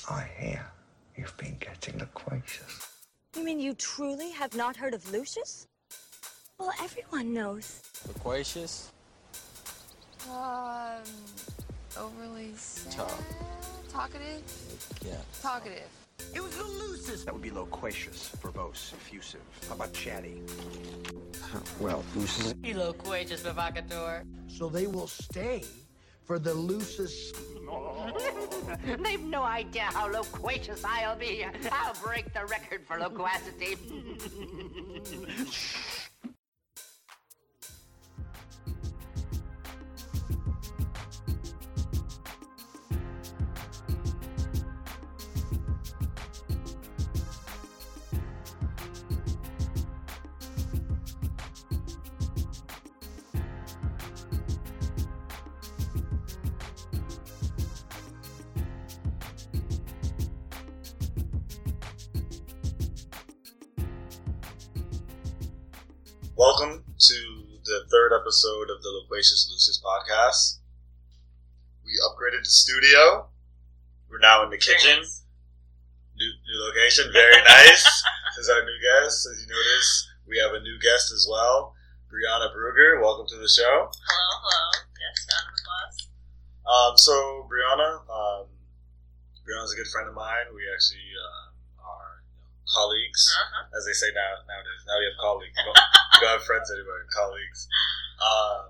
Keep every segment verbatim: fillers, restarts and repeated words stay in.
I hear you've been getting loquacious. You mean you truly have not heard of Lucius? Well, everyone knows. Loquacious? Um, overly sad? Talk. Talkative? Yeah. Talkative. It was the Lucius. That would be loquacious, verbose, effusive. How about chatty? Well, Lucius. Loquacious, provocateur. So they will stay for the Lucius. They've no idea how loquacious I'll be. I'll break the record for loquacity. Welcome to the third episode of the Loquacious Lucius podcast. We upgraded the studio. We're now in the kitchen. Nice. New, new location, very nice. This is our new guest. As you notice, we have a new guest as well, Brianna Brugger. Welcome to the show. Hello, hello. Yes, round of applause. Um, so, Brianna, um, Brianna's a good friend of mine. We actually uh, are you know, colleagues, Uh-huh. as they say now nowadays. Now we have colleagues. We don't, we don't have friends anymore, colleagues. Um,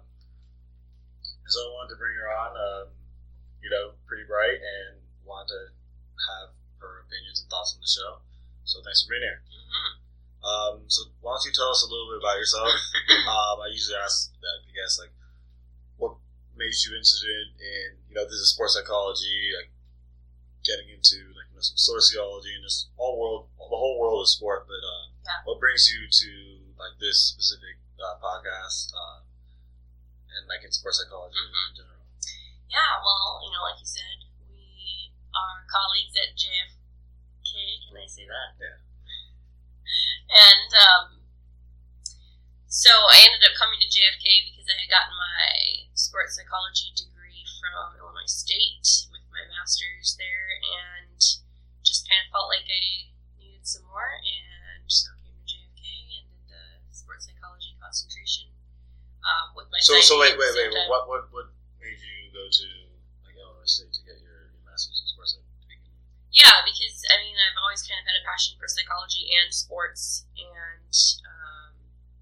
so I wanted to bring her on, um, you know, pretty bright, and wanted to have her opinions and thoughts on the show. So thanks for being here. Mm-hmm. Um, so why don't you tell us a little bit about yourself? um, I usually ask that, I guess, like, what made you interested in, you know, this is sports psychology, like, getting into, like, you know, some sociology and just all world, the whole world of sport, but uh, Yeah. what brings you to, like, this specific uh, podcast uh, and, like, in sports psychology Mhm. in general? Yeah, well, you know, like you said, we are colleagues at J F K. Can I say that? Yeah. And um, so I ended up coming to J F K because I had gotten my sports psychology degree from Illinois State with my master's there, and just kind of felt like I needed some more, and so I came to J F K and did the sports psychology concentration um, with my. So, so wait, psych at the wait, same wait. time. What, what, what made you go to, like, Illinois State to get your, your master's in sports psychology? Yeah, because I mean, I've always kind of had a passion for psychology and sports, and um,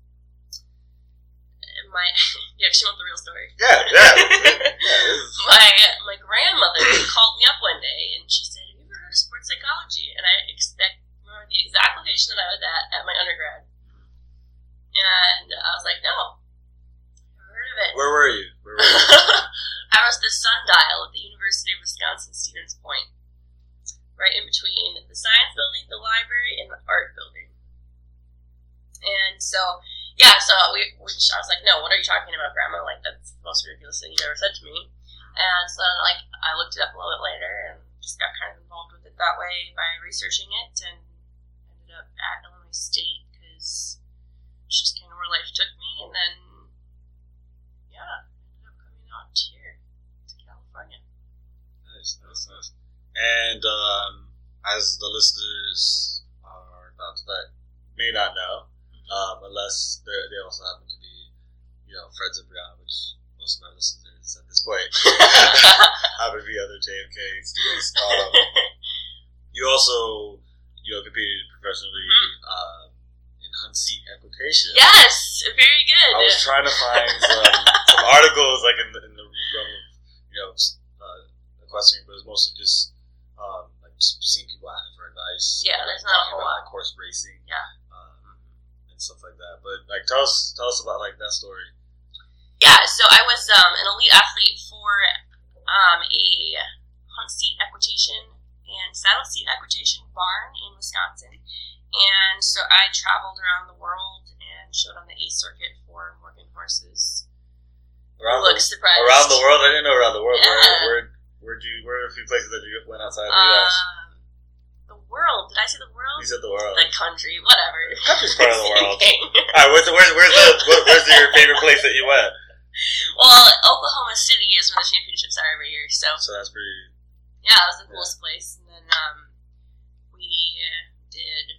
my you actually want the real story? Yeah, yeah. yeah my my grandmother called me up one day, and she said, "Have you ever heard of sports psychology?" And I expect remember the exact location that I was at at my undergrad, and I was like, "No, never heard of it." Where were you? Where were you? I was the sundial at the University of Wisconsin Stevens Point. Right in between the science building, the library, and the art building. And so, yeah, so we, we I was like, no, what are you talking about, Grandma? Like, that's the most ridiculous thing you've ever said to me. And so, like, I looked it up a little bit later and just got kind of involved with it that way by researching it, and ended up at Illinois State because it's just kind of where life took me. And then, yeah, ended up coming out here to California. Nice, nice, nice. And um, as the listeners are about to, that may not know, um, unless they also happen to be, you know, friends of Brianna, which most of our listeners at this point happen to be other J F K students. Um, you also, you know, competed professionally um, in hunt seat equitation. Yes, very good. I was trying to find some, some articles, like in the, in the realm of, you know, uh, equestrian, but it was mostly just um, like just seeing people asking for advice. Yeah, like, there's not a talking whole about, lot. like, horse racing. Yeah. Um, and stuff like that. But like, tell us, tell us about like that story. Yeah, so I was um, an elite athlete for um, a hunt seat equitation and saddle seat equitation barn in Wisconsin. And so I traveled around the world and showed on the A circuit for Morgan horses. Around You the, look surprised. around the world? I didn't know around the world. Yeah. Where, where, where do you? Where are a few places that you went outside of the U S? Um, the world. Did I say the world? You said the world. The country. Whatever. Country's part of the Same world. thing. All right, where's, where's, where's, the, where, where's your favorite place that you went? Well, Oklahoma City is where the championships are every year, so So that's pretty Yeah, it was the coolest yeah. place. And then um, we did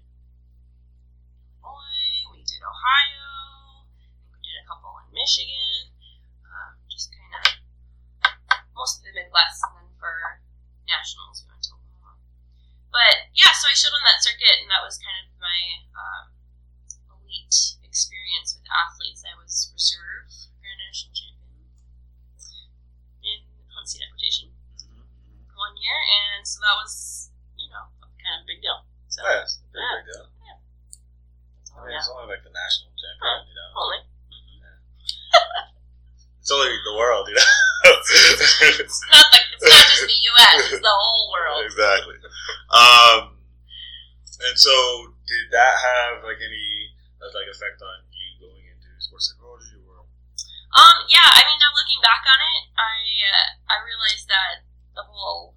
Illinois, we did Ohio, we did a couple in Michigan, um, just kind of most of the Midwest, and then for nationals we went to Oklahoma. But yeah, so I showed on that circuit, and that was kind of my um, elite experience with athletes. I was reserve Grand National Champion in Hunt Seat Equitation mm-hmm. one year, and so that was, you know, kind of a big deal. So, oh, yeah, it's a pretty yeah. big deal. Yeah. That's all I mean, I it's have. only like the national champion, Huh. you know. Only. Mm-hmm. Yeah. It's only the world, you know. It's not like it's not just the U S, it's the whole world. Exactly. Um, and so, did that have like any uh, like effect on you going into sports psychology, or? Um, yeah. I mean, now looking back on it, I uh, I realized that the whole,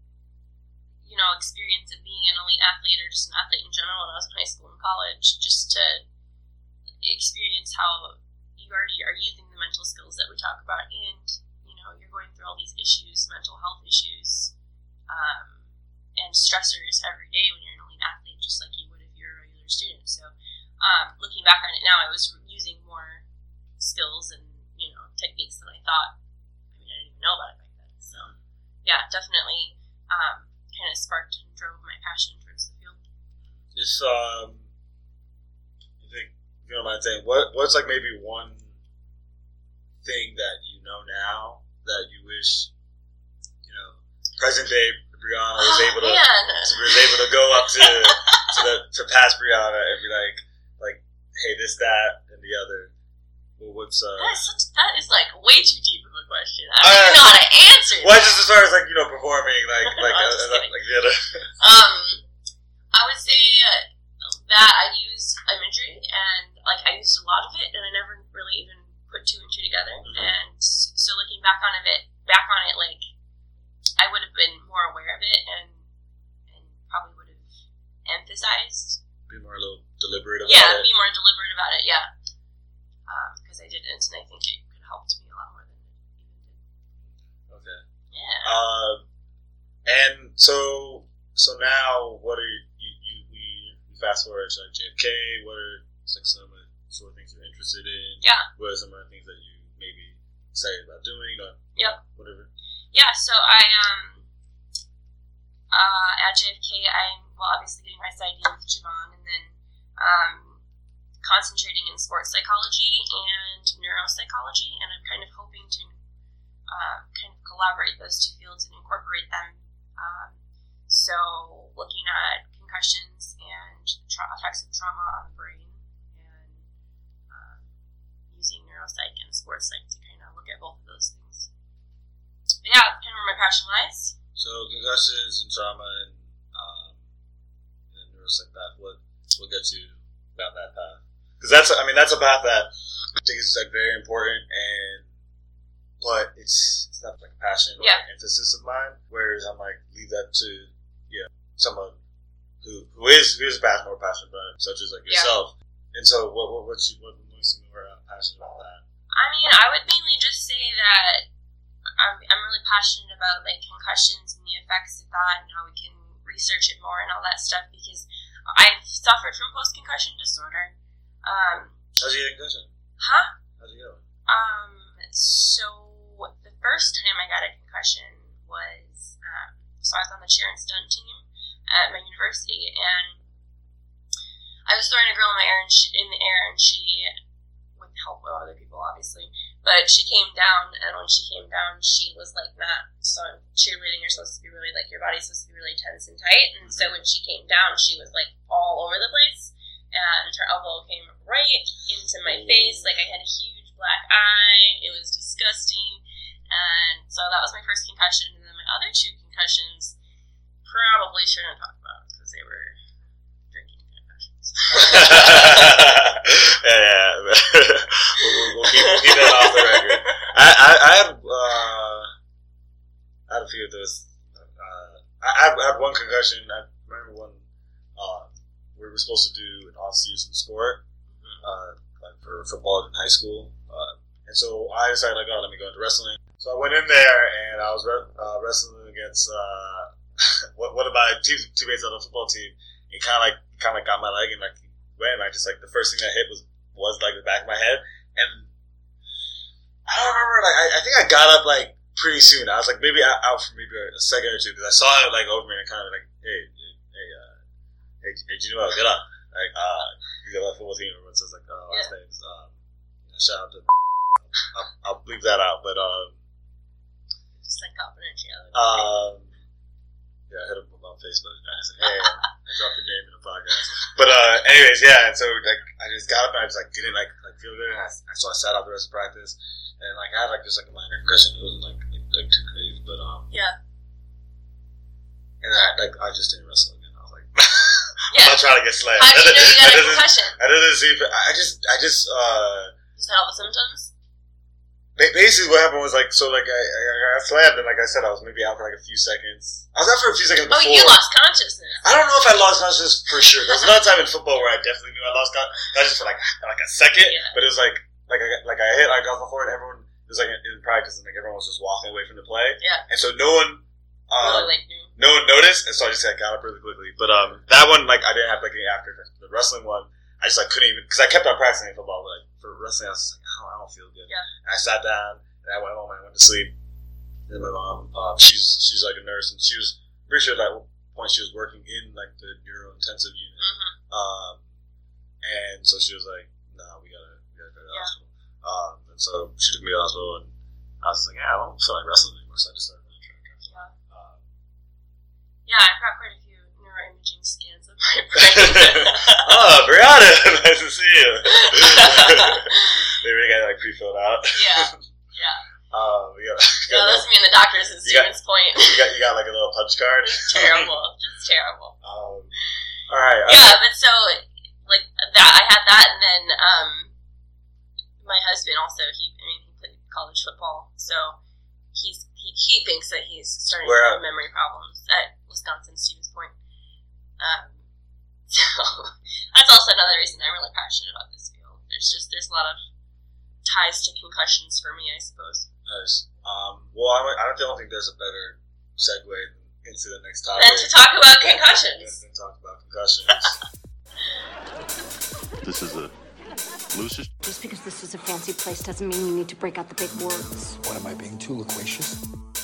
you know, experience of being an elite athlete or just an athlete in general when I was in high school and college, just to experience how you already are using the mental skills that we talk about, and you know, you're going through all these issues, mental health issues, um, and stressors every day when you're an elite athlete, just like you would if you're a regular student. So, um, looking back on it now, I was using more skills and, you know, techniques than I thought. I mean, I didn't even know about it back then. So, yeah, definitely, um, kind of sparked and drove my passion towards the field. If um, you think, if you don't mind saying, what what's like maybe one thing that you know now that you wish, you know, present day Brianna was oh, able to man. was able to go up to to the to past Brianna and be like like hey, this, that, and the other. Well, what's uh? That is such that is like way too deep of a question. I don't uh, even know how to answer. Well, that. just as far as like, you know, performing like like uh, uh, like the other. um, I would say uh, that I use imagery, and like I used a lot of it, and I never really even put two and two together. Mm-hmm. And so looking back on it, back on it, like I would have been more aware of it, and and probably would have emphasized. Be more a little deliberate about yeah, it. Yeah, be more deliberate about it. Yeah, because um, I didn't, and I think it could have helped me a lot more than it even did. Okay. Yeah. Uh, and so so now, what are you? You, you we, we fast forward to like J F K. What are like some of the sort of things you're interested in? Yeah. What are some of the things that you maybe excited about doing? Or yep. Whatever. Yeah. So I um uh at J F K I'm well obviously getting my PsyD with Javon, and then um concentrating in sports psychology and neuropsychology, and I'm kind of hoping to uh, kind of collaborate those two fields and incorporate them. Um, so looking at concussions and tra- effects of trauma on the brain, and um, using neuropsych and sports psych to kind of look at both of those things. But yeah, that's kind of where my passion lies. So concussions and trauma and um, and neuropsych path. What will get you down that path? Because that's, I mean, that's a path that I think is like very important, and but it's it's not like a passion or yeah. an emphasis of mine. Whereas I'm like, leave that to yeah someone who who is who is more passionate about it, such as like yourself. Yeah. And so, what what what you what makes you more passionate about that? I mean, I would mainly just say that I'm I'm really passionate about like concussions and the effects of that, and how we can research it more and all that stuff, because I've suffered from post concussion disorder. Um, How'd you get a concussion? Huh? How'd you go? Um, so the first time I got a concussion was, um, so I was on the cheer and stunt team at my university, and I was throwing a girl in my air and she, in the air, and she, with the help of other people, obviously, but she came down, and when she came down, she was like not, so cheerleading, you're supposed to be really, like, your body's supposed to be really tense and tight, and so when she came down, she was like all over the place. And her elbow came right into my face, like I had a huge black eye. It was disgusting. And so that was my first concussion. And then my other two concussions probably shouldn't talk about because they were drinking concussions. yeah, yeah. we'll, we'll, keep, we'll keep that off the record. I, I, I had uh, I had a few of those. Uh, I, I had one concussion. I remember one. Uh, we were supposed to do an off-season sport, uh, like for football in high school. Uh, and so I decided, like, oh, let me go into wrestling. So I went in there, and I was re- uh, wrestling against uh, what one of my team, teammates on the football team, he kind of like kind of like got my leg and like went, and I just like the first thing that hit was was like the back of my head, and I don't remember. Like I, I think I got up like pretty soon. I was like maybe out, out for maybe a second or two because I saw it like over me and kind of like, hey, hey, uh, hey, hey, Gino, get up! Like, uh, he's on the football team. Everyone says like, oh, last yeah. name's um, shout out to. I'll, I'll bleep that out, but um, just like confidentiality. Um, yeah, I hit him on Facebook and I said, hey, I dropped your name in the podcast. But uh, anyways, yeah, and so like I just got up and I just like didn't like like feel good, and I, so I sat out the rest of practice, and like I had like just like a minor concussion. It wasn't like like, like too crazy, but um, yeah. And I like I just didn't wrestle again. I was like, yeah. I'm not trying to get slammed. How did you know you got a concussion? I didn't see. I just I just uh. Just had all the symptoms. Basically, what happened was like so like I, I got slammed, and like I said, I was maybe out for like a few seconds. I was out for a few seconds before. Oh, you lost consciousness. I don't know if I lost consciousness for sure. There was another time in football where I definitely knew I lost consciousness for like like a second, yeah. But it was like like I like I hit, I got before, and everyone it was like in practice, and like everyone was just walking away from the play. Yeah. And so no one, um, really, like, knew. no one noticed, and so I just like got up really quickly. But um, that one like I didn't have like any after effects. The wrestling one, I just like couldn't even because I kept on practicing football. But like for wrestling, I was like, oh, I don't feel good. Yeah. And I sat down. And I went home and I went to sleep. And my mom, uh, she's she's like a nurse, and she was pretty sure at that point she was working in like the neuro intensive unit. Mm-hmm. Um, and so she was like, "No, nah, we gotta we gotta go to the yeah. hospital." Um, and so she took me to the hospital, and I was just like, yeah, "I don't feel like wrestling anymore," so I just started running track. Yeah. Um, yeah, I've got quite a few neuroimaging scans of my brain. Oh, Brianna, nice to see you. They really got it like pre-filled out. Yeah. Yeah. Um, we got, no, that's me and the doctors at Stevens Point. You got, you got like a little punch card. It's terrible. Just terrible. Um, all right. Yeah, but so like that, I had that, and then um, my husband also. He, I mean, he played college football, so he's he, he thinks that he's starting Where to have at? memory problems at Wisconsin Stevens Point. Um, so that's also another reason I'm really passionate about this field. There's just there's a lot of ties to concussions for me, I suppose. Nice. Um, well, I, I don't think there's a better segue into the next topic than to talk about concussions. Than to talk about concussions. This is a Lucis. Just because this is a fancy place doesn't mean you need to break out the big words. What, am I being too loquacious?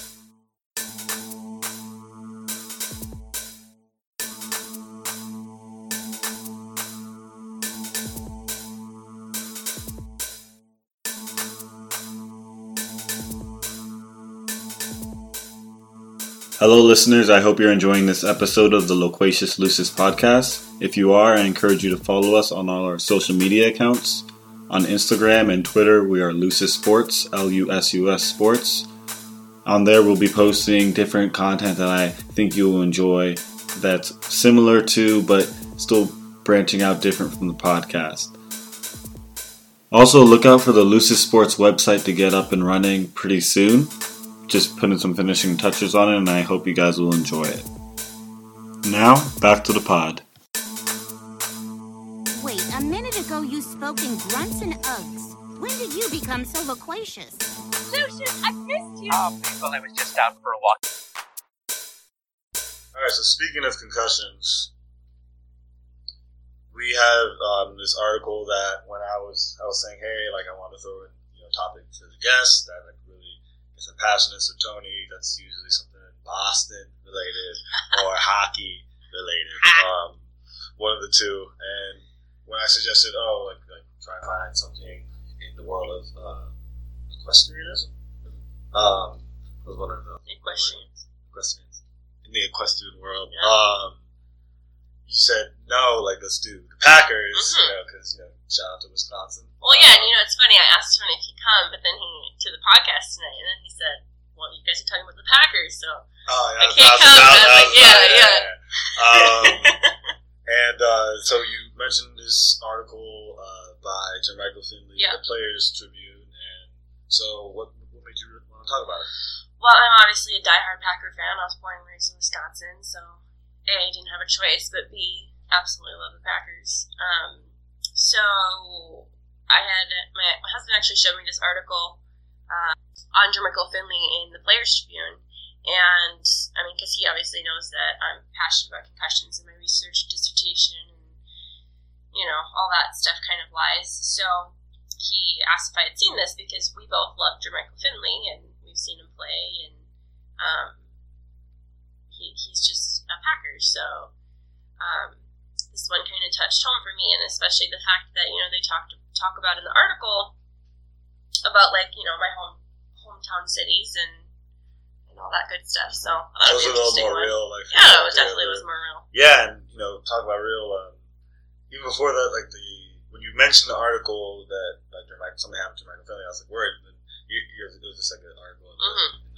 Hello listeners, I hope you're enjoying this episode of the Loquacious Lucis podcast. If you are, I encourage you to follow us on all our social media accounts. On Instagram and Twitter, we are Lucis Sports, L U S U S Sports. On there, we'll be posting different content that I think you will enjoy that's similar to, but still branching out different from the podcast. Also, look out for the Lucis Sports website to get up and running pretty soon. Just putting some finishing touches on it, and I hope you guys will enjoy it. Now, back to the pod. Wait, a minute ago you spoke in grunts and uggs. When did you become so loquacious? Lucius, I missed you. Oh, people, I was just out for a walk. Alright, so speaking of concussions, we have um, this article that when I was I was saying, hey, like I want to throw in you know topic for the guest that like really is passionate. So Tony, that's usually something Boston related or hockey related, um, one of the two. And when I suggested, oh, like, like try to find something in the world of uh, equestrianism, um, was one of the equestrians. Equestrians in the equestrian world. Yeah. Um, you said no, like let's do the Packers, mm-hmm. you know, because you know, shout out to Wisconsin. Well, yeah, and you know, it's funny. I asked Tony if he'd come, but then he to the podcast tonight, and then he said, "Well, you guys are talking about the Packers, so oh, yeah, I can't come." And I was like, "Yeah, yeah." yeah. yeah. Um, and uh, so you mentioned this article uh, by Jermichael Finley, yeah. the Players Tribune, and so what, what made you want to talk about it? Well, I'm obviously a diehard Packer fan. I was born and raised in Wisconsin, so A, I didn't have a choice, but B, absolutely love the Packers. Um, so I had my, my husband actually showed me this article uh, on Jermichael Finley in the Players Tribune, and I mean, because he obviously knows knows that I'm passionate about concussions in my research dissertation, and you know, all that stuff kind of lies. So he asked if I had seen this because we both love Jermichael Finley and we've seen him play, and um, he he's just a Packer. So um, this one kind of touched home for me, and especially the fact that, you know, they talked talk about in the article about, like, you know, my home hometown cities and and all that good stuff. So that was a an interesting little more one. real. Like, yeah, it was definitely was more real. Yeah, and you know, talk about real. Um, even before that, like the when you mentioned the article that like Jermichael, something happened to Jermichael Finley, I was like, worried. And you, you, it was just like an article in the, Mm-hmm. in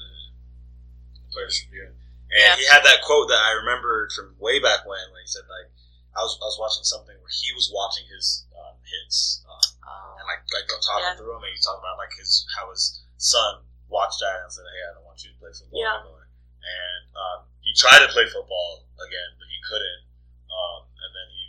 the Players Tribune, and Yeah. he had that quote that I remembered from way back when, when he said like, I was I was watching something where he was watching his um, hits um, Oh. and like like talking Yeah. through him, and he talked about like his how his son watched that and said, hey, I don't want you to play football Yeah. anymore. And um, he tried to play football again, but he couldn't. Um, and then he,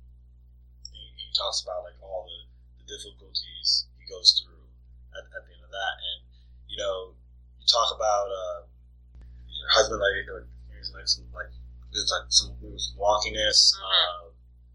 he he talks about like all the, the difficulties he goes through at, at the end of that. And you know, you talk about uh, your husband like like there's like some like there's like some wonkiness, Mhm. uh,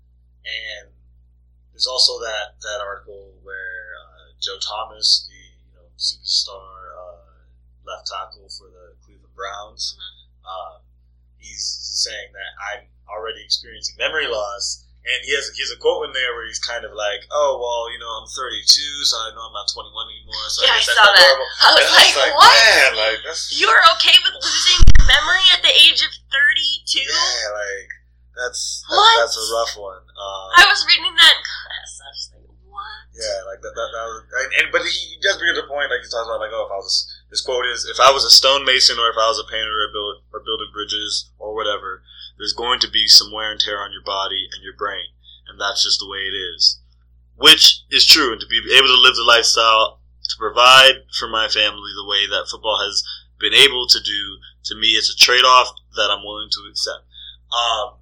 and there's also that that article where uh, Joe Thomas, the you know superstar uh, left tackle for the Cleveland Browns. Mm-hmm. Uh, he's, he's saying that I'm already experiencing memory loss, and he has he has a quote in there where he's kind of like, "Oh well, you know, I'm thirty-two, so I know I'm not twenty-one anymore." So Yeah, I I guess saw that's that. adorable. I was And like, like, what? Man, like that's You were okay with losing your memory at the age of thirty-two? yeah, like that's What? that's, that's a rough one. Um, I was reading that in class. I was like, what? Yeah, like that. that, that was, and, and but he, he does bring up the point. Like he talks about, like, oh, if I was this quote is, if I was a stonemason or if I was a painter or, build, or building bridges or whatever, there's going to be some wear and tear on your body and your brain, and that's just the way it is. Which is true, and to be able to live the lifestyle to provide for my family the way that football has been able to do, to me, it's a trade-off that I'm willing to accept. Um,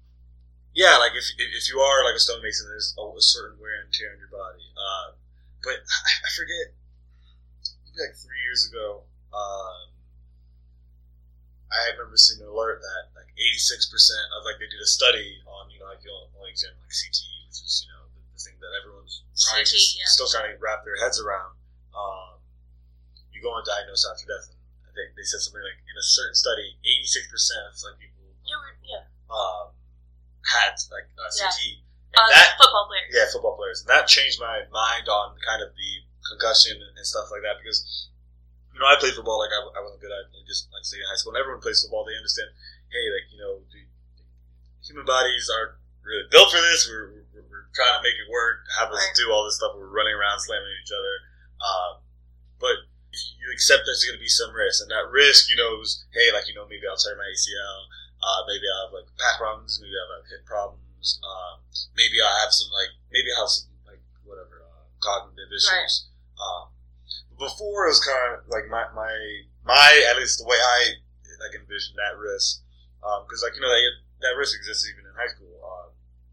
Yeah, like if if you are like a stonemason, there's a, a certain wear and tear on your body. Uh, but I, I forget, maybe like three years ago, um, I remember seeing an alert that like eighty-six percent of like they did a study on you know like you know only example like C T E, which is you know the, the thing that everyone's trying C T E, to yeah. still trying to wrap their heads around. Um, you go and diagnose after death, and they they said something like in a certain study, eighty-six percent of like people. Yeah, we're, yeah. Um, had like uh, C T E. Yeah. And Uh, that, football players. yeah, football players. And that changed my mind on kind of the concussion and stuff like that because, you know, I played football like I, I wasn't good at it, just like say in high school. And everyone plays football. They understand, hey, like, you know, the human bodies aren't really built for this. We're, we're, we're trying to make it work, have us Right. do all this stuff. We're running around slamming each other. Um, but you accept there's going to be some risk. And that risk, you know, is, hey, like, you know, maybe I'll tear my A C L. Uh, maybe I'll have like back problems. Maybe I'll have hip problems. Um, maybe I'll have some like maybe I'll have some like whatever uh, cognitive issues. Right. Um, before it was kind of like my my my at least the way I like envisioned that risk because um, like you know that that risk exists even in high school uh,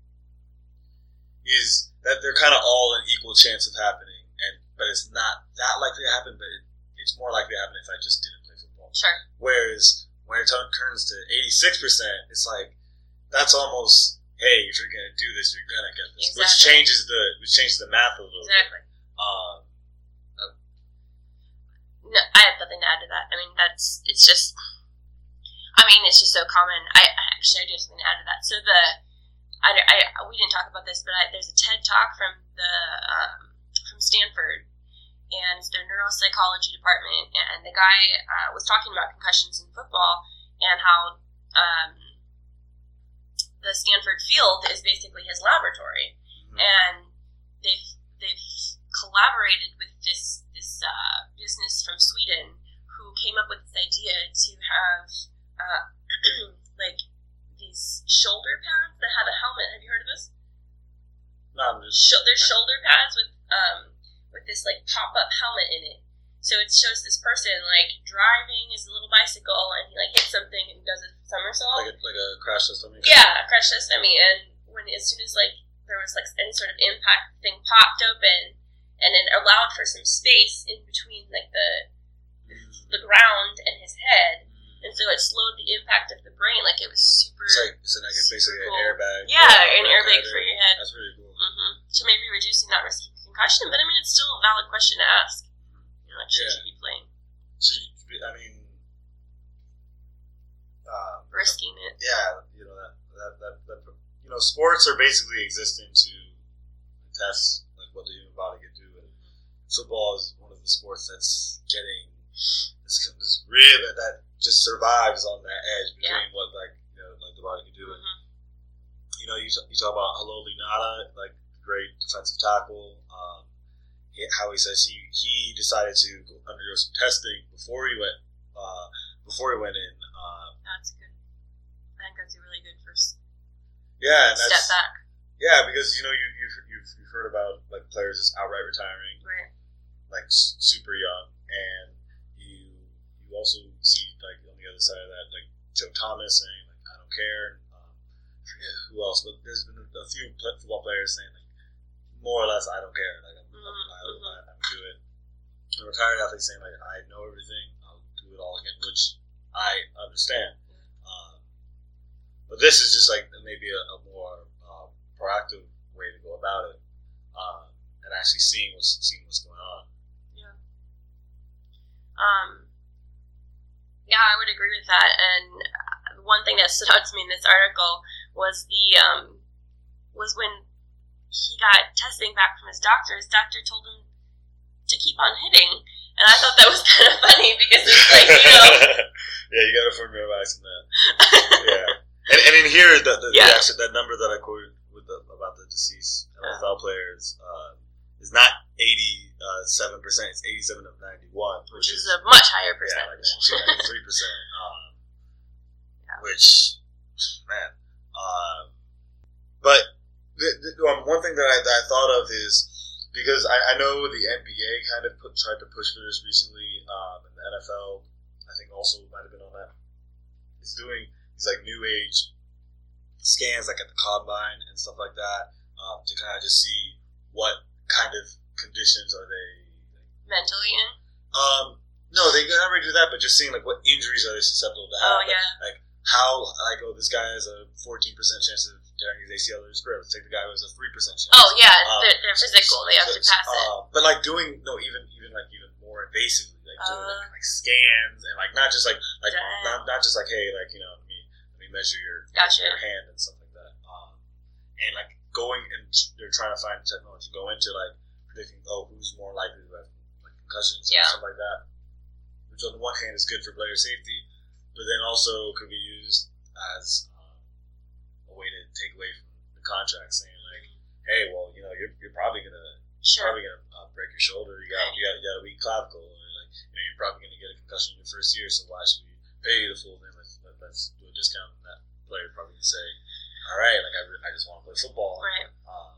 is that they're kind of all an equal chance of happening and but it's not that likely to happen but it, it's more likely to happen if I just didn't play football. Sure. Whereas when it turns to eighty-six percent, it's like that's almost hey, if you're gonna do this, you're gonna get this, exactly. which changes the which changes the math a little exactly. bit. Um, uh, no, I have nothing to add to that. I mean, that's it's just. I mean, it's just so common. I actually I do have something to add to that. So the, I, I we didn't talk about this, but I, there's a TED talk from the um, from Stanford, and it's their neuropsychology department, and the guy uh, was talking about concussions in football and how. Um, The Stanford field is basically his laboratory, mm-hmm. and they've they've collaborated with this this uh, business from Sweden who came up with this idea to have uh, like these shoulder pads that have a helmet. Have you heard of this? No, I'm just... Sh- there's shoulder pads with um with this like pop up helmet in it. So it shows this person like driving his little bicycle and he like hits something and does a somersault. Like a, like a crash test dummy? Yeah, a crash test dummy. And when as soon as like there was like any sort of impact, the thing popped open and it allowed for some space in between like the the ground and his head. And so it slowed the impact of the brain. Like it was super. It's like it's like basically cool. an airbag. Yeah, uh, an airbag for your head. That's really cool. Mm-hmm. So maybe reducing that risk of concussion, but I mean, it's still a valid question to ask. You know, like, should Yeah. you be playing? Should you be, I mean, um, risking it. Yeah, you know that, that that that you know sports are basically existing to test like what the human body can do, and football is one of the sports that's getting this, this real that, that just survives on that edge between Yeah. what like you know like the body can do. Mm-hmm. And, you know, you you talk about Haloti Ngata, like great defensive tackle. Um, he, how he says he he decided to undergo some testing before he went uh, before he went in. Uh, That's good. I think that's a really good first yeah, and step that's, back. Yeah, because you know you you've, you've you've heard about like players just outright retiring, Right. like s- super young, and you you also see like on the other side of that like Joe Thomas saying like I don't care. Um, I forget who else, but there's been a few pl- football players saying like more or less I don't care. Like I'm, Mm-hmm. I'm, I, I, I'm do it. And retired athletes saying like I know everything. I'll do it all again, which I understand. Um, but this is just like maybe a, a more uh, proactive way to go about it, um, and actually seeing what's seeing what's going on. Yeah. Um. Yeah, I would agree with that. And one thing that stood out to me in this article was the um was when he got testing back from his doctor. His doctor told him to keep on hitting, and I thought that was kind of funny because it's like you know. Yeah, you got to familiarize with that. Yeah, and, and in here, the, the, Yeah. the actual, that number that I quoted with the, about the deceased N F L players uh, is not eighty-seven percent; it's eighty-seven of ninety-one, which is a much higher yeah, like percentage. ninety-three percent. Um, which, man, um, but the, the, um, one thing that I, that I thought of is because I, I know the N B A kind of put, tried to push for this recently, um, and the N F L I think also might have been on that. Is doing these like new age scans like at the combine and stuff like that um, to kind of just see what kind of conditions are they Mentally in. um, no, they never do that, but just seeing like what injuries are they susceptible to have. Oh, yeah. Like, like how, like, oh, this guy has a fourteen percent chance of tearing his A C L or his career. Let's take the guy who has a three percent chance. Oh yeah, Um, they're, they're physical. They have to pass it. uh, But like doing, no, even even like even more invasively, like doing Uh. like, like scans and like not just like like Damn. not, not just like hey like you know let me let me measure your Gotcha. your hand and stuff like that. Um, and like going and they're trying to find technology go into like predicting oh who's more likely to have like concussions Yeah. and stuff like that. Which on the one hand is good for player safety, but then also could be used as um, a way to take away from the contract, saying like, "Hey, well, you know, you're, you're probably gonna Sure. probably gonna uh, break your shoulder. You got you got you got a weak clavicle, or like you know, you're probably gonna get a concussion in your first year. So why should we pay you the full thing? Let's let's do a discount." And that player probably would say, "All right, like I, I just want to play football." Right. Um,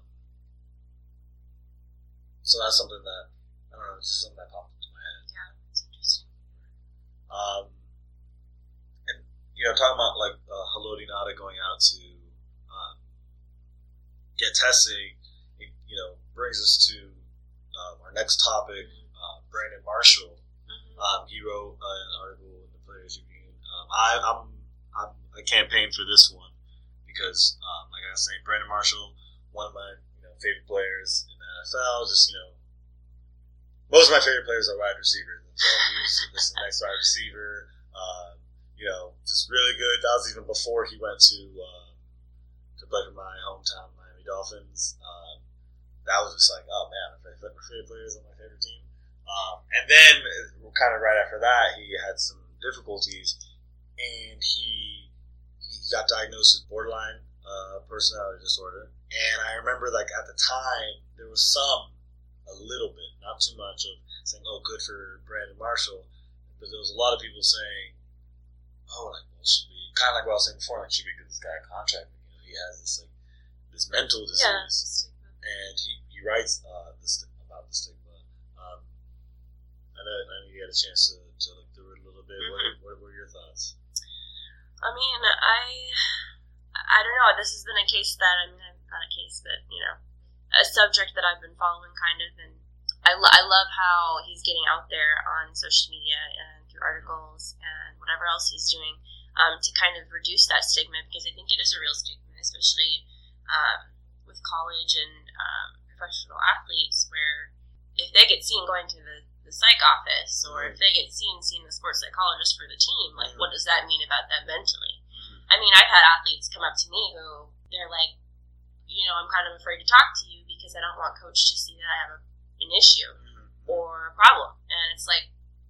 so that's something that I don't know. It's just something that popped into my head. Yeah, it's interesting. Um, and you know, talking about like uh, Haloti Ngata going out to um, get testing, it, you know, brings us to um, our next topic. Uh, Brandon Marshall, Mm-hmm. um, he wrote uh, an article in the Players Review. Um, I, I'm, I'm I campaigned for this one because, um, like I was saying, Brandon Marshall, one of my you know, favorite players in the N F L. Just you know, most of my favorite players are wide receivers. And so he was just the next wide receiver. Um, you know, just really good. That was even before he went to um, to play for my hometown Miami Dolphins. Um, that was just like, oh man, my favorite, my favorite players on my favorite team. Um, and then, kind of right after that, he had some difficulties, and he he got diagnosed with borderline uh, personality disorder. And I remember, like at the time, there was some, a little bit, not too much, of saying, "Oh, good for Brandon Marshall," but there was a lot of people saying, "Oh, like, well, should we?" Kind of like what I was saying before, like, should we give this guy a contract? You know, he has this like this mental disease, Yeah. and he he writes uh, this about the stigma. Um, I know, I know you had a chance to, to look through it a little bit. Mm-hmm. What, what were your thoughts? I mean, I I don't know. This has been a case that I mean, not a case, but you know, a subject that I've been following kind of, and I, lo- I love how he's getting out there on social media and through articles and whatever else he's doing. um, to kind of reduce that stigma, because I think it is a real stigma, especially um, with college and um, professional athletes, where if they get seen going to the, the psych office, or if they get seen seeing the sports psychologist for the team, like, what does that mean about them mentally? I mean, I've had athletes come up to me who, they're like, you know, I'm kind of afraid to talk to you because I don't want coach to see that I have a, an issue or a problem. And it's like,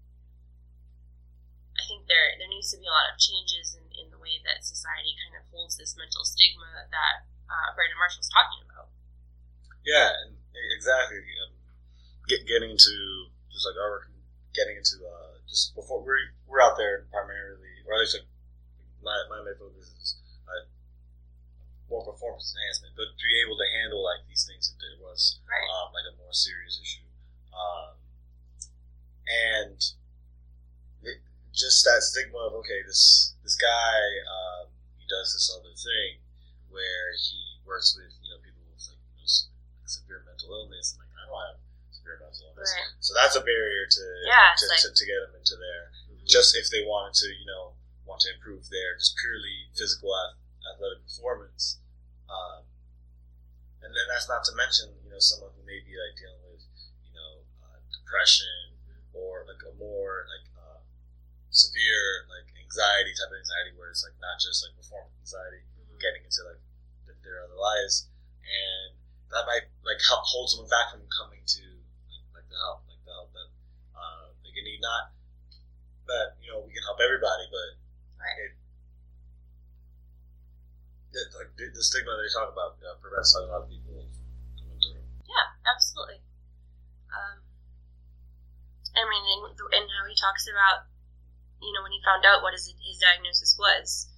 I think there there needs to be a lot of changes in, in the way that society kind of holds this mental stigma that uh, Brandon Marshall's talking about. Yeah, and exactly. You know, get, getting into just like our getting into uh, just before we're we're out there primarily, or at least like my my main focus is uh, more performance enhancement, but to be able to handle like these things if there was right. um, like a more serious issue, um, and it, just that stigma of okay, this this guy um, he does this other thing where he works with you know people with like you know, severe mental illness, and like I don't have severe mental illness, right. so that's a barrier to yeah, to, like, to, to get them into there. Mm-hmm. Just if they wanted to, you know, want to improve their just purely physical athletic performance, um, and then that's not to mention you know someone who may be like dealing with you know uh, depression or like a more like uh, severe like anxiety type of anxiety where it's like not just like performance anxiety, mm-hmm. getting into like their other lives, and that might like help hold someone back from coming to like, like the help, like the help that uh, they can need. Not that you know we can help everybody, but right. it, it, like the, the stigma they talk about uh, prevents a lot of people coming through. Yeah, absolutely. Um, I mean, and, and how he talks about, you know, when he found out what his, his diagnosis was,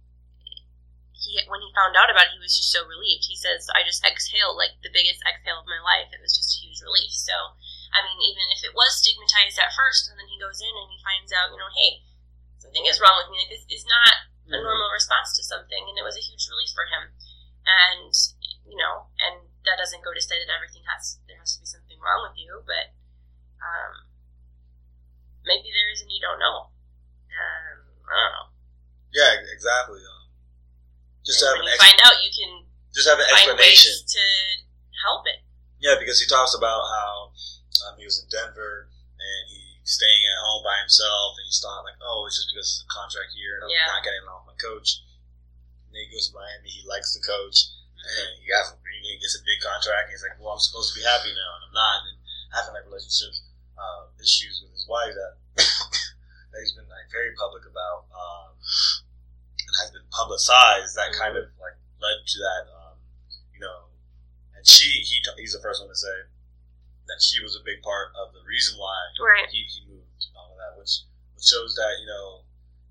he when he found out about it, he was just so relieved. He says, I just exhaled, like the biggest exhale of my life. It was just a huge relief. So, I mean, even if it was stigmatized at first, and then he goes in and he finds out, you know, hey, something is wrong with me. Like, this is not a normal response to something, and it was a huge relief for him. And, you know, and that doesn't go to say that everything has, there has to be something wrong with you, but um, maybe there is and you don't know. Um, I don't know. Yeah, exactly. Um, just and to have when an you ex- find out, you can just have an find explanation ways to help it. Yeah, because he talks about how um, he was in Denver and he's staying at home by himself, and he's thought like, oh, it's just because it's a contract year and I'm Yeah. not getting along with my coach. And then he goes to Miami, he likes the coach, and he has he gets a big contract. And he's like, well, I'm supposed to be happy now, and I'm not. And having like relationship uh, issues with his wife that that he's been like very public about um, and has been publicized. That kind of like led to that, um, you know. And she, he, he's the first one to say that she was a big part of the reason why right. he, he moved all of that, which, which shows that you know,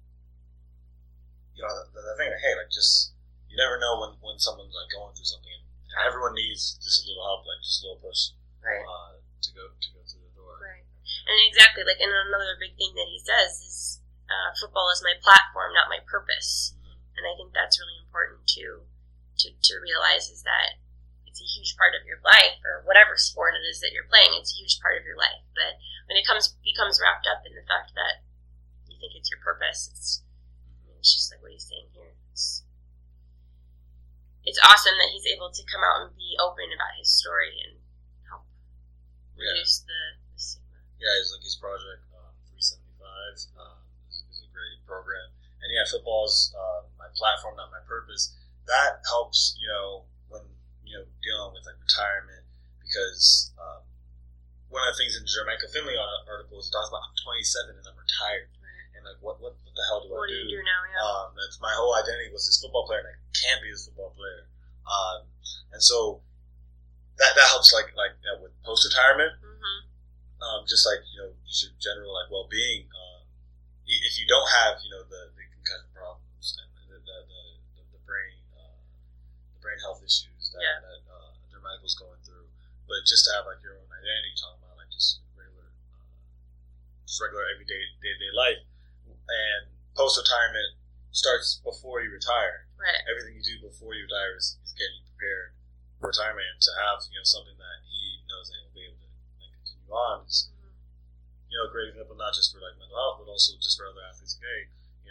you know the, the thing that hey, like just you never know when, when someone's like going through something, and everyone needs just a little help, like just a little push, right. uh, to go to go through the door. Right. And exactly, like, and another big thing that he says is, uh, football is my platform, not my purpose. Mm-hmm. And I think that's really important to, to to realize is that it's a huge part of your life, or whatever sport it is that you're playing, it's a huge part of your life. But when it comes becomes wrapped up in the fact that you think it's your purpose, it's, I mean, it's just like what he's saying here. It's, it's awesome that he's able to come out and be open about his story and help reduce yeah. the, the stigma. Yeah, it's like his project, um, three seventy-five, um, is, is a great program. And yeah, football is uh, my platform, not my purpose. That helps, you know, when, you know, dealing with like retirement, because um, one of the things in the Jamaica Finley article he talks about, I'm twenty-seven and I'm retired. Right. And like, what, what, what the hell do what I do? What do you do now, yeah. Um, that's my whole identity was this football player, and I can't be this football player. Um, and so that that helps, like, like you know, with post-retirement. Mm-hmm. Um, just like, you know, just general like well-being. Um, if you don't have, you know, the, the concussion problems and the the, the, the brain uh, the brain health issues that, yeah. that uh, Dermichael's going through, but just to have like your own identity, talking about like just regular, uh, just regular everyday day to day life, and post-retirement starts before you retire. Right. Everything you do before you retire is, is getting you prepared for retirement, and to have, you know, something that he knows that he'll be able to like continue on is, mm-hmm. you know, a great example not just for like mental health, but also just for other athletes. Like, hey, you know,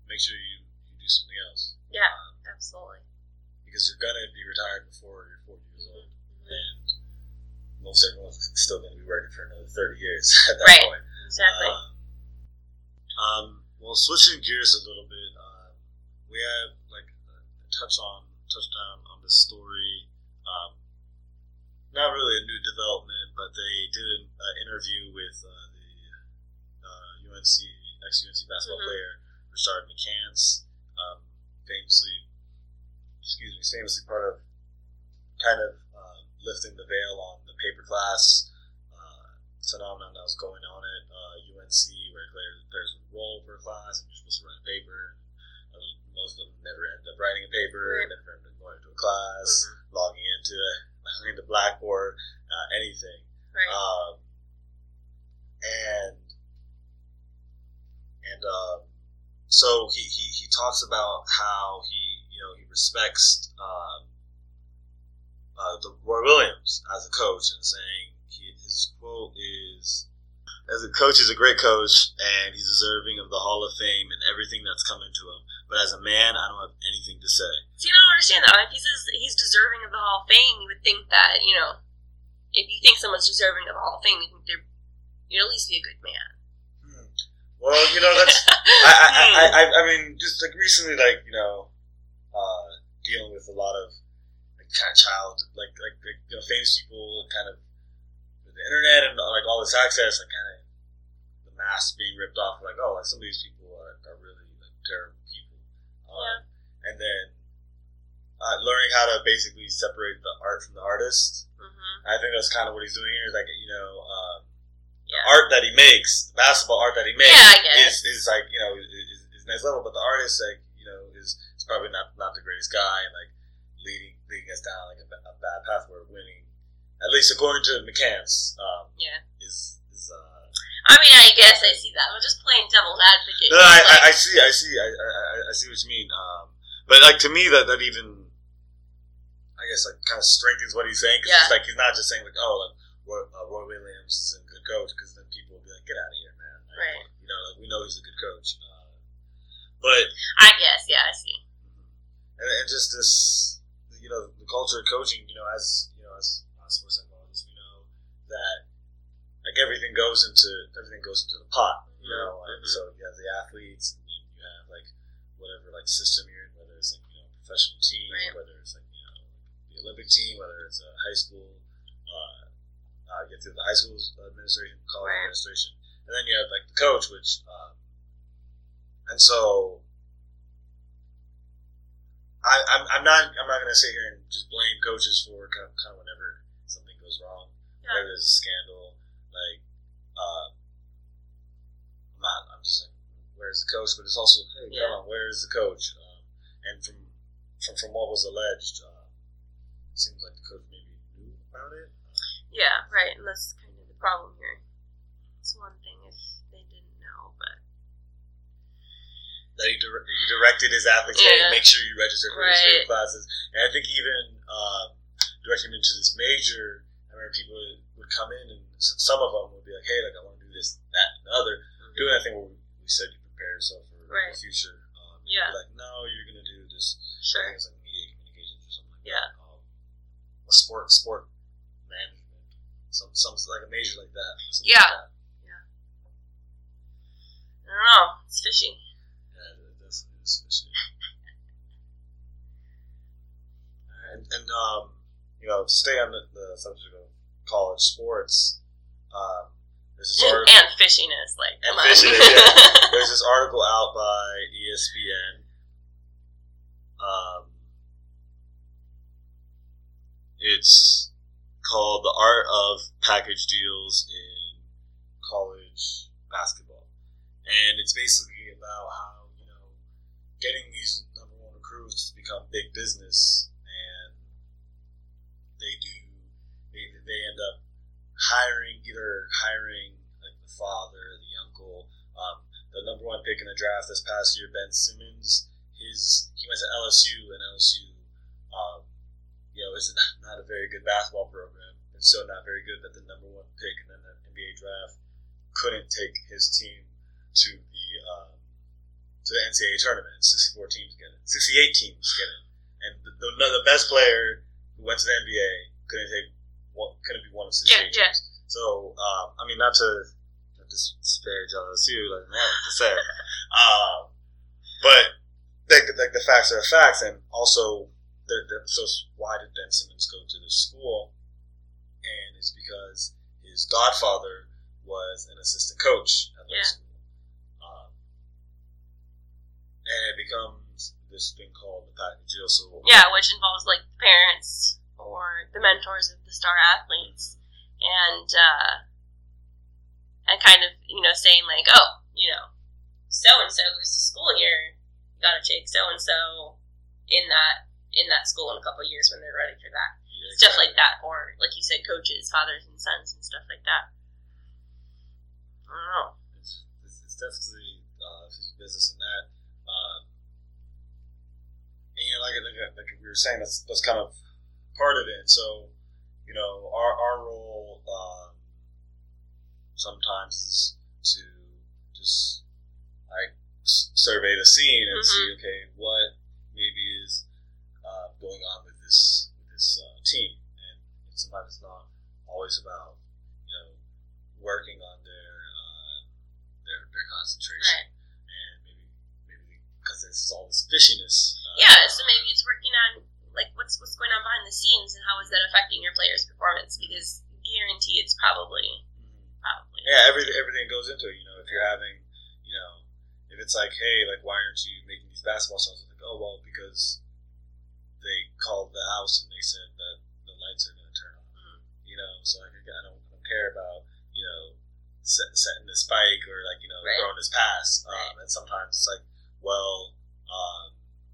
make sure you, you do something else. Yeah, um, absolutely. Because you're gonna be retired before you're forty years old, and most everyone's still gonna be working for another thirty years at that right. point. Exactly. Um, um, well, switching gears a little bit, uh, we have like a touch on touch down on the story. Um, not really a new development, but they did an uh, interview with uh, the uh, U N C ex U N C basketball mm-hmm. player Rashard McCants, um, famously. Excuse me, famously part of kind of uh, lifting the veil on the paper class uh, phenomenon that was going on at uh, U N C, where players, players would roll for a class and you're supposed to write a paper. And most of them never ended up writing a paper, right. never ended up going to a class, mm-hmm. logging into logging into Blackboard, uh, anything. Right. Um, and and um, so he, he, he talks about how he. You know, he respects um, uh, the Roy Williams as a coach, and saying he, his quote is, "As a coach, he's a great coach, and he's deserving of the Hall of Fame and everything that's coming to him. But as a man, I don't have anything to say." See, I don't understand that. If he says he's deserving of the Hall of Fame, you would think that, you know, if you think someone's deserving of the Hall of Fame, you think they're, you'd at least be a good man. Hmm. Well, you know, that's I, I, I, I, I mean, just like recently, like you know. Uh, dealing with a lot of like, kind of child, like like, like you know, famous people, kind of with the internet and like all this access, like kind of the mask being ripped off. Like, oh, like some of these people are, are really like terrible people. Um, yeah. And then uh, learning how to basically separate the art from the artist. Mm-hmm. I think that's kind of what he's doing here. Is like you know, um, yeah. the art that he makes, the basketball art that he makes, yeah, I guess. is is like you know is, is next level. But the artist, like you know, is probably not, not the greatest guy, and like leading leading us down like a, a bad path where winning, at least according to McCants, um, yeah, is is. Uh, I mean, I guess I see that. I'm just playing devil's advocate. No, I, like, I, I see, I see, I, I, I see what you mean. Um, but like to me, that that even, I guess, like kind of strengthens what he's saying. Cause yeah. It's like he's not just saying like, oh, like Roy, uh, Roy Williams is a good coach, because then people will be like, get out of here, man. Like, right. You know, like we know he's a good coach. Uh, but I guess, yeah, I see. And, and just this, you know, the culture of coaching, you know, as you know, as, as sports psychologists, we know that like everything goes into everything goes into the pot, you know. Mm-hmm. And so you have the athletes, and you, you have like whatever like system you're in, whether it's like you know professional team, right. whether it's like you know the Olympic team, whether it's a high school, uh, uh, you get through the high school administration, college right. administration, and then you have like the coach, which, um, and so. I, I'm, I'm not. I'm not going to sit here and just blame coaches for kind of, kind of whenever something goes wrong, yeah. whenever there's a scandal. Like, uh, I'm not. I'm just like, where's the coach? But it's also, hey, yeah. come on, where is the coach? Um, and from, from from what was alleged, uh, it seems like the coach maybe knew about it. Yeah, right. And that's kind of the problem here. It's one thing if they didn't know, but. That he, dire- he directed his athletes, yeah. hey, make sure you register for right. these classes. And I think even um, directing him into this major, I remember people would come in and some of them would be like, hey, like I want to do this, that, and the other. Mm-hmm. Doing that thing where we, we said you prepare yourself for right. the future. Um, yeah. Like, no, you're going to do this. Sure. Things like media communications or something like yeah. that. Um, a sport, sport management. Some, some like a major like that. Yeah. Like that. Yeah. I don't know. It's fishy. and, and um, you know, to stay on the, the subject of college sports, um, there's this article and fishiness, like and fishiness. Yeah. There's this article out by E S P N. Um, it's called "The Art of Package Deals in College Basketball," and it's basically about how getting these number one recruits to become big business, and they do they, they end up hiring either hiring like the father, the uncle, um, the number one pick in the draft this past year, Ben Simmons. His he went to L S U, and L S U, um, you know, is not a very good basketball program, and so not very good that the number one pick in the N B A draft couldn't take his team to the um, to the N C double A tournament. sixty-four teams get in. sixty-eight teams get in. And the, the, the best player who went to the N B A couldn't take one, couldn't be one of sixty-eight yeah, teams. Yeah. So, um, I mean, not to, not to disparage L S U, like, man, to say. um, but like, like the facts are facts, and also, they're, they're, so why did Ben Simmons go to this school? And it's because his godfather was an assistant coach at that yeah. school. Um, and it becomes this thing called the package deal. So yeah, which involves like the parents or the mentors of the star athletes, and uh, and kind of you know saying like, oh, you know, so and so goes to school here, you got to take so and so in that in that school in a couple of years when they're ready for that. Yeah, exactly. Stuff like that, or like you said, coaches, fathers and sons, and stuff like that. I don't know. It's, it's, it's definitely uh, business in that. Um, and you know, like, like like we were saying, that's that's kind of part of it. So, you know, our our role um, sometimes is to just like survey the scene and mm-hmm. see, okay, what maybe is uh, going on with this with this uh, team, and, and sometimes it's not always about you know working on their uh, their, their concentration, right. and maybe maybe because there's all this fishiness. Uh, yeah, so maybe it's working on like what's what's going on behind the scenes and how is that affecting your player's performance? Because guarantee it's probably mm-hmm. probably yeah everything everything goes into it. You know, if you're having you know if it's like, hey, like why aren't you making these basketball shots? Like, oh well, because they called the house and they said that the lights are going to turn on. Mm-hmm. You know, so like, I don't, I don't care about you know set, setting the spike or like you know right. throwing this pass. Um, right. And sometimes it's like, well, um,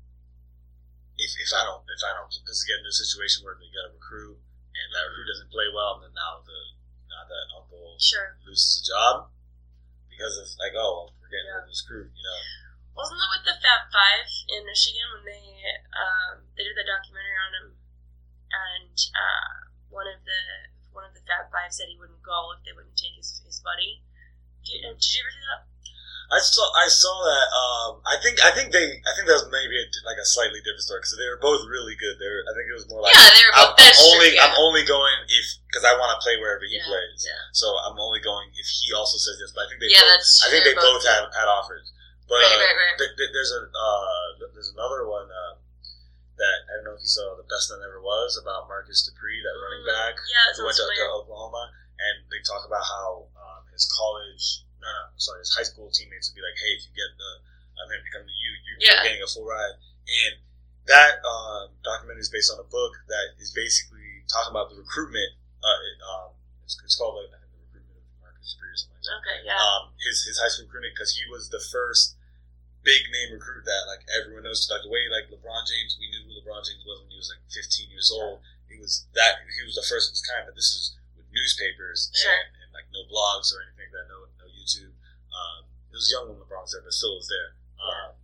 if if I don't if I don't this is getting to a situation where they got a recruit and that recruit doesn't play well, and then now the now that uncle sure. loses a job because of like oh we're getting yeah. rid of this recruit, you know. Wasn't it with the Fab Five in Michigan when they um, they did the documentary on him, and uh, one of the one of the Fab Five said he wouldn't go if they wouldn't take his his buddy. Did, did you ever see that? I saw I saw that. Um, I think I think they I think that was maybe a, like a slightly different story because they were both really good. They were, I think it was more like yeah, they were both. I'm, I'm only true, yeah. I'm only going if because I want to play wherever he yeah, plays. Yeah. So I'm only going if he also says yes. But I think they yeah, both, that's true. I think they both, both had, had offers. But right, uh, right, right. th- th- there's a uh, there's another one uh, that I don't know if you saw, The Best That Never Was, about Marcus Dupree, that mm, running back yeah, who went to, to Oklahoma, and they talk about how um, his college no no sorry his high school teammates would be like, hey, if you get the I'm going to become the you you're yeah. getting a full ride, and that um, documentary is based on a book that is basically talking about the recruitment. Uh, it, um, it's, it's called like, I think the recruitment of Marcus Dupree or something like that. Okay, yeah. Um, his his high school recruitment because he was the first big name recruit that like everyone knows. Like the way like LeBron James, we knew who LeBron James was when he was like fifteen years old. He was that he was the first of his kind. But this is with newspapers and, sure. and like no blogs or anything like that, no no YouTube. Um, it was young when LeBron was there, but still was there. Um,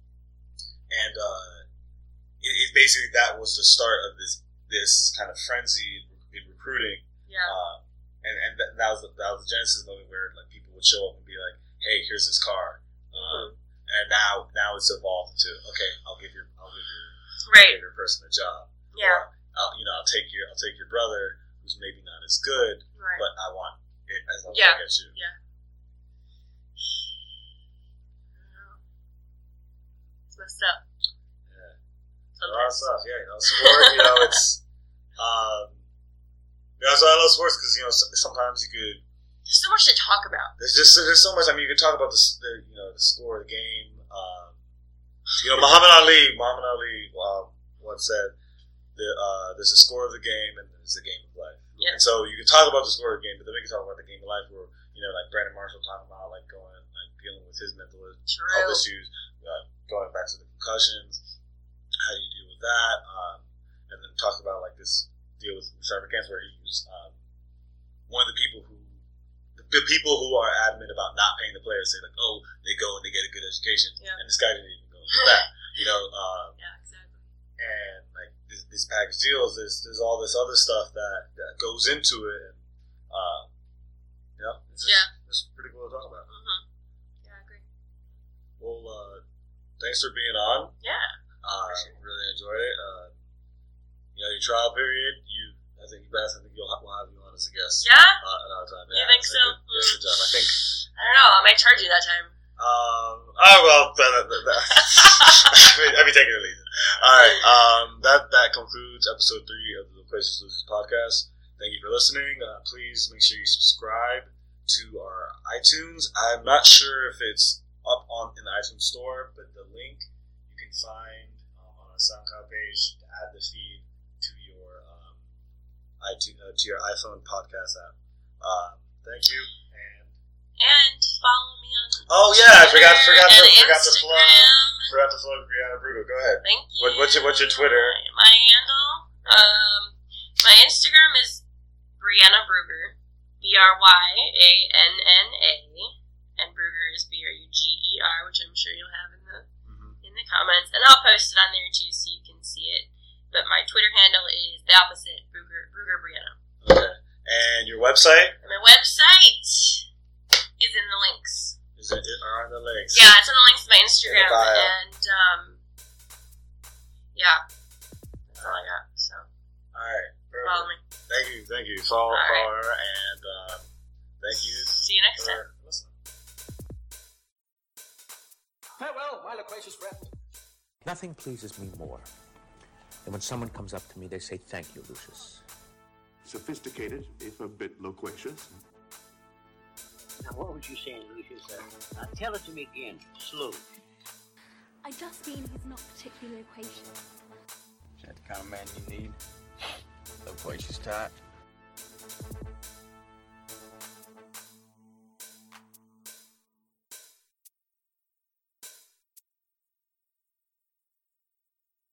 and uh, it, it basically that was the start of this this kind of frenzy in recruiting. Yeah. Uh, and and that, that was the, that was the genesis of it, where like people would show up and be like, "Hey, here's this car." Mm-hmm. Um, and now now it's evolved to, okay, I'll give your I'll give your right. your person a job. Yeah. Or, I'll, you know, I'll take your I'll take your brother who's maybe not as good, right. but I want it as long yeah. as I get you. Yeah. It's messed up. Yeah. Sometimes. A lot of stuff. Yeah. You know, sport. You know, it's um. You know, so I love sports because you know sometimes you could. There's so much to talk about. There's just there's so much. I mean, you can talk about the, the you know the score of the game. Um, you know, Muhammad Ali. Muhammad Ali um, once said, the, uh, "There's a score of the game and there's a game of life." Yeah. And so you can talk about the score of the game, but then we can talk about the game of life, where you know, like Brandon Marshall talking about like going like dealing with his mental health issues, uh, going back to the concussions, how do you deal with that, um, and then talk about like this deal with Trevor Cancer, where he was um, one of the people who. The people who are adamant about not paying the players say like, oh, they go and they get a good education, yeah. and this guy didn't even go into that, you know. Um, yeah, exactly. And like this, these package deals, there's there's all this other stuff that, that goes into it, and uh, you know, it's just, yeah, it's pretty cool to talk about. Mm-hmm. Yeah, I agree. Well, uh, thanks for being on. Yeah. Uh, sure. Really enjoyed it. Uh, you know, your trial period, you, I think, Beth, I think you'll have, we'll have you on as a guest. Yeah? Uh, another time. You yeah, think so? Good, mm. good job. I think. I don't know. I might charge you that time. Um, oh, well, that, that, that, that. I'd be taking it or leaving. All right. Um, that, that concludes episode three of the Loquacious Lucis podcast. Thank you for listening. Uh, please make sure you subscribe to our iTunes. I'm not sure if it's up on in the iTunes store, but the link you can find um, on our SoundCloud page to add the feed to your um, iTunes uh, to your iPhone podcast app. Uh, thank you, and and follow me on. Oh yeah, I forgot forgot to and forgot to Instagram. plug forgot to plug Brianna Brugo. Go ahead. Thank you. What, what's your what's your Twitter? My handle, um, my Instagram is Brianna Bruger, B R Y A N N A, and Bruger is B R U G E R, which I'm sure you'll have in the mm-hmm. in the comments, and I'll post it on there too, so you can see it. But my Twitter handle is the opposite, Bruger Bruger Brianna. Okay, and your website? And my website is in the links. Is it are on the links? Yeah, it's in the links to my Instagram, and um, yeah, that's all I got. So, all right, perfect. Follow me. Thank you, thank you. Follow, all follow right. her, and uh, thank you. See you next time. Listening. Farewell, my loquacious friend. Nothing pleases me more than when someone comes up to me, they say, "Thank you, Lucius." Sophisticated, if a bit loquacious. Now, what was you saying, Lucius? Uh, now, tell it to me again, slowly. I just mean he's not particularly loquacious. Is that the kind of man you need? Loquacious type?